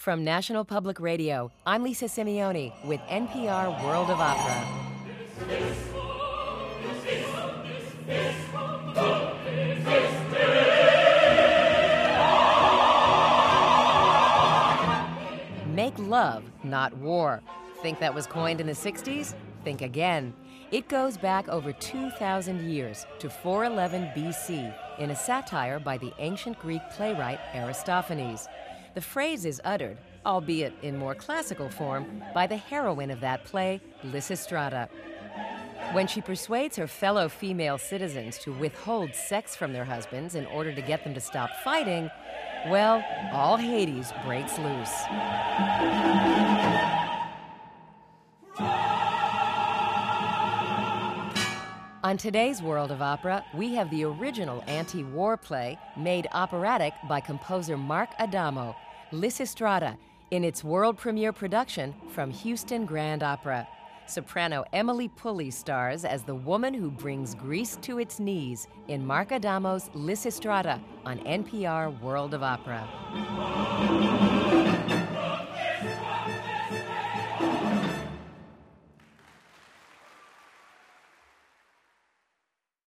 From National Public Radio, I'm Lisa Simeoni with NPR World of Opera. Make love, not war. Think that was coined in the 60s? Think again. It goes back over 2,000 years to 411 BC in a satire by the ancient Greek playwright Aristophanes. The phrase is uttered, albeit in more classical form, by the heroine of that play, Lysistrata. When she persuades her fellow female citizens to withhold sex from their husbands in order to get them to stop fighting, well, all Hades breaks loose. On today's World of Opera, we have the original anti-war play made operatic by composer Mark Adamo, Lysistrata, in its world premiere production from Houston Grand Opera. Soprano Emily Pulley stars as the woman who brings Greece to its knees in Mark Adamo's Lysistrata on NPR World of Opera.